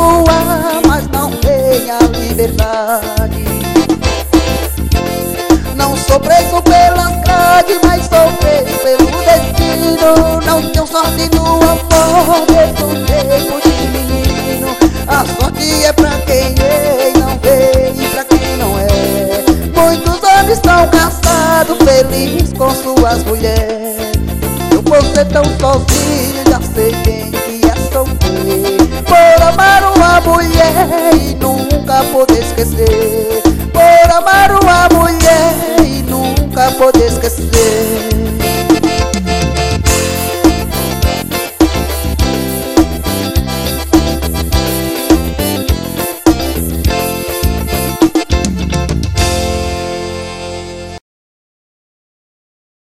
voar, mas não tem a liberdade. Não sou preso pelas grades, mas sou preso pelo destino. Não tenho sorte no amor, mesmo tempo de menino. A sorte é pra quem é e não vê, e pra quem não é. Muitos homens estão casados, felizes com suas mulheres. Eu vou ser tão sozinho, já sei bem que é sofrer por amar uma mulher e nunca poder esquecer. Por amar uma mulher e nunca poder esquecer.